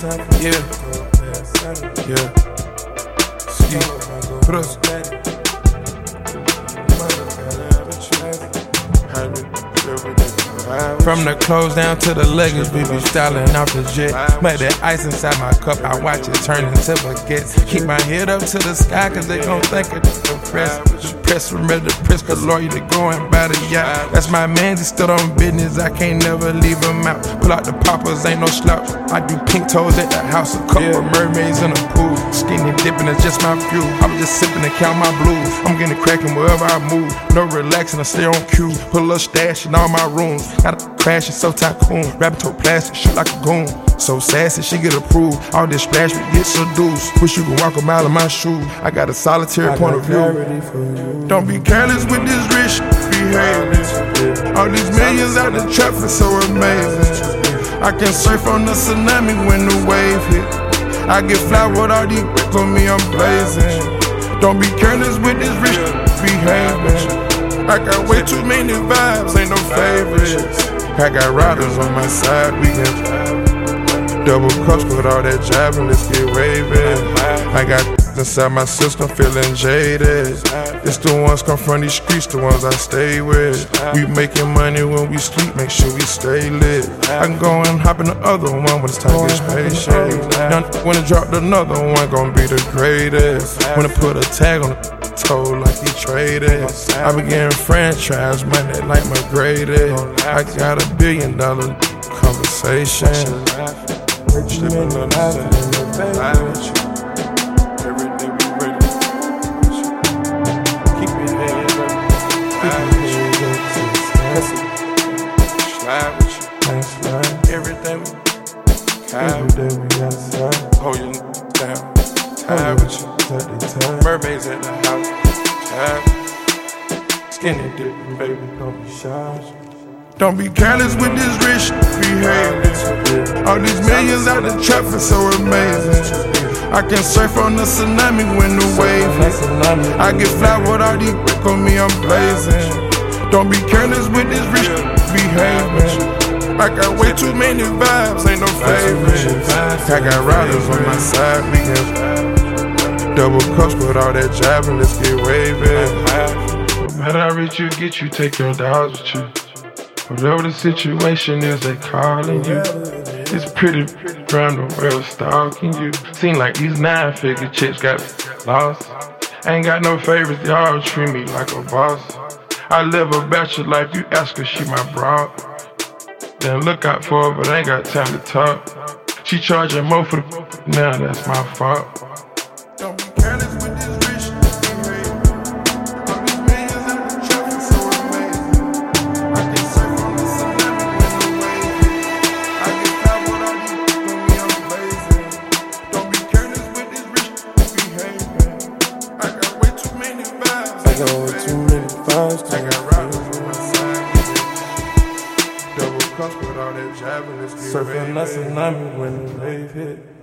Yeah, yeah. Ski, put us. From the clothes down to the leggings, we be styling off the jet. Make that ice inside my cup, I watch it turn into baguettes. Keep my head up to the sky, cause they gon' think it's depressed. Depressed from ready to press, cause lawyer they going by the yacht. That's my man, he still on business, I can't never leave him out. Pull out the poppers, ain't no slouch. I do pink toes at the house, a couple of mermaids in the pool. Skinny dipping, that's just my fuel. I was just sipping and count my blues. I'm getting cracking wherever I move. No relaxing, I stay on cue. Put a little stash in all my rooms. Got a crash, it's so tycoon. Rapping to a plastic, shit like a goon. So sassy, she get approved. All this splash, we get seduced. Wish you could walk a mile in my shoes. I got a solitary point of view. Don't be careless with this rich behavior. All these millions out the traffic, so amazing. I can surf on the tsunami when the wave hit. I get fly with all these bricks on me, I'm blazing. Don't be careless with this rich behavior. I got way too many vibes, ain't no favorites. I got riders on my side, we can double cups with all that jabbing, let's get waving. I got inside my system feeling jaded. It's the ones come from these streets, the ones I stay with. We making money when we sleep, make sure we stay lit. I can go and hop in the other one when it's time to get spaceship. Now when I drop another one, gon' be the greatest. When I put a tag on it, told like he traded. I be getting franchise money like my graded. I got $1 billion conversation. Everything we got slide. Hold you down. Tired with you. Mermaids at the house. Skinny dipping, baby, don't be shy. Don't be careless with this rich behavior. All these millions out the traffic, so amazing. I can surf on the tsunami when the wave hit. I get fly with all these bricks on me, I'm blazing. Don't be careless with this rich behavior. I got way too many vibes, ain't no favorites. I got riders on my side, we can double cups with all that jabbing, let's get waving. No matter how rich you get, you take your dogs with you. Whatever the situation is, they calling you. It's pretty around the world stalking you. Seem like these 9-figure chicks got lost. Ain't got no favorites, they all treat me like a boss. I live a bachelor life, you ask her, she my broad. Then look out for her, but I ain't got time to talk. She charging more for the now that's my fault. Don't be careless with this rich behavior. All these millions out the traffic, so amazing. I can surf on the tsunami when the wave hit. I get fly with all these bricks on me, I'm blazing. Don't be careless with this rich behavior. I got way too many vibes. I got way too many vibes. I got riders on my side. Double cups with all that jabbing, let's get surfing the tsunami when the wave hit.